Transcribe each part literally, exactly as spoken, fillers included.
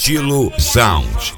Estilo Sound.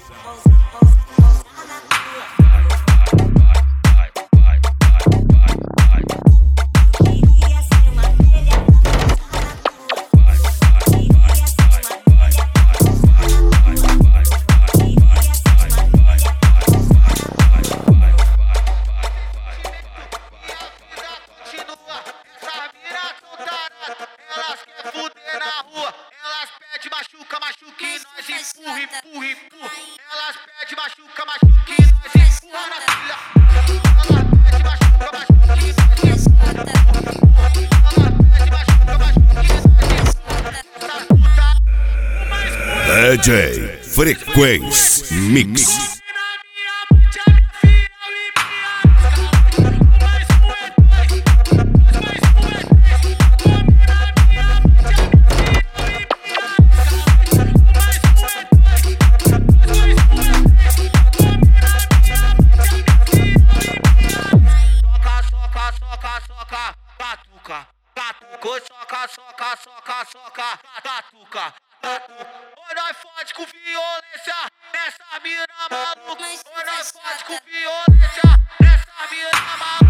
Machuca, machuca e nós empurra, empurra, empurra. Elas pedem machuca, machuca e nós empurra na filha. Elas pedem machuca, machuca e nós empurra. Elas pedem machuca, machuca e nós empurra. D J Frequência Mix. Batuca, batuca, soca, soca, soca, soca, batuca, batuca. Oi, nós fode com violência nessa mina maluca. Oi, nós fode com violência nessa mina maluca.